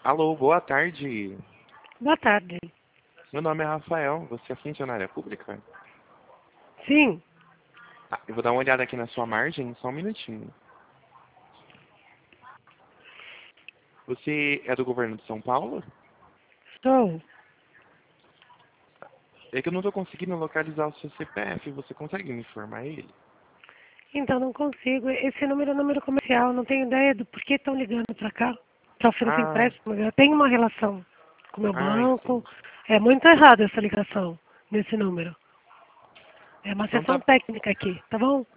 Alô, boa tarde. Boa tarde. Meu nome é Rafael, você é funcionária pública? Sim, Tá, eu vou dar uma olhada aqui na sua margem, só um minutinho. Você é do governo de São Paulo? sou. É que eu não estou conseguindo localizar o seu CPF, você consegue me informar ele? Então não consigo. Esse número é número comercial. Não tenho ideia do porquê estão ligando para cá para oferecer Ah, empréstimo. Eu tenho uma relação com o meu sim. banco. É muito errado essa ligação nesse número. É uma Então sessão tá, técnica aqui, tá bom?